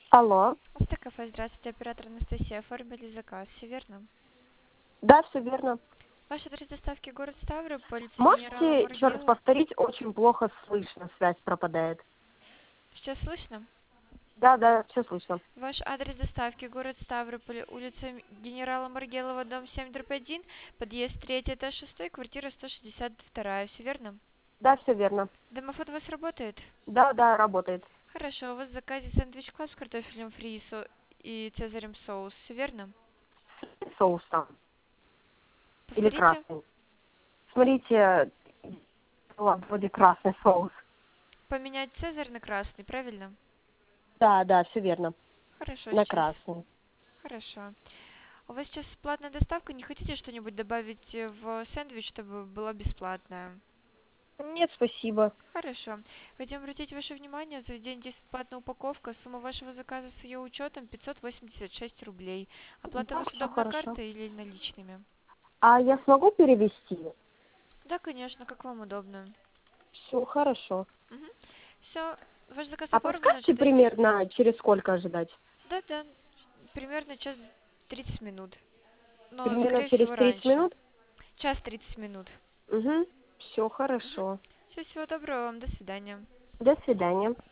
Алло. Кафе, здравствуйте, оператор Анастасия. Оформили заказ, все верно? Да, все верно. Ваш адрес доставки город Ставрополь, улица генерала Можете еще раз Маргелова. повторить? Очень плохо слышно, связь пропадает. Сейчас слышно? Да, да, все слышно. Ваш адрес доставки город Ставрополь, улица генерала Маргелова, дом 7/1, подъезд 3, этаж 6, квартира 162, все верно? Да, все верно. Домофон у вас работает? Да, да, работает. Хорошо, у вас в заказе сэндвич-класс с картофелем фри и цезарем соус, все верно? Соус там. Или Повторите. красный. Смотрите, вроде красный соус. Поменять цезарь на красный, правильно? Да, да, все верно. Хорошо, На сейчас. красный. Хорошо. У вас сейчас платная доставка, не хотите что-нибудь добавить в сэндвич, чтобы была бесплатная? Нет, спасибо. Хорошо. Хотим обратить ваше внимание, заведение здесь платная упаковка, сумма вашего заказа с ее учетом 586 рублей. Оплата у Да, вас все удобная хорошо. карта или наличными? А я смогу перевести? Да, конечно, как вам удобно. Все хорошо. Все, ваш заказ А оформлен, подскажете ждете? примерно, через сколько ожидать? Да, примерно час 30 минут. Но, Примерно скорее через всего, 30 раньше. минут? Час 30 минут. Угу. Все хорошо. Все, всего доброго вам, до свидания. До свидания.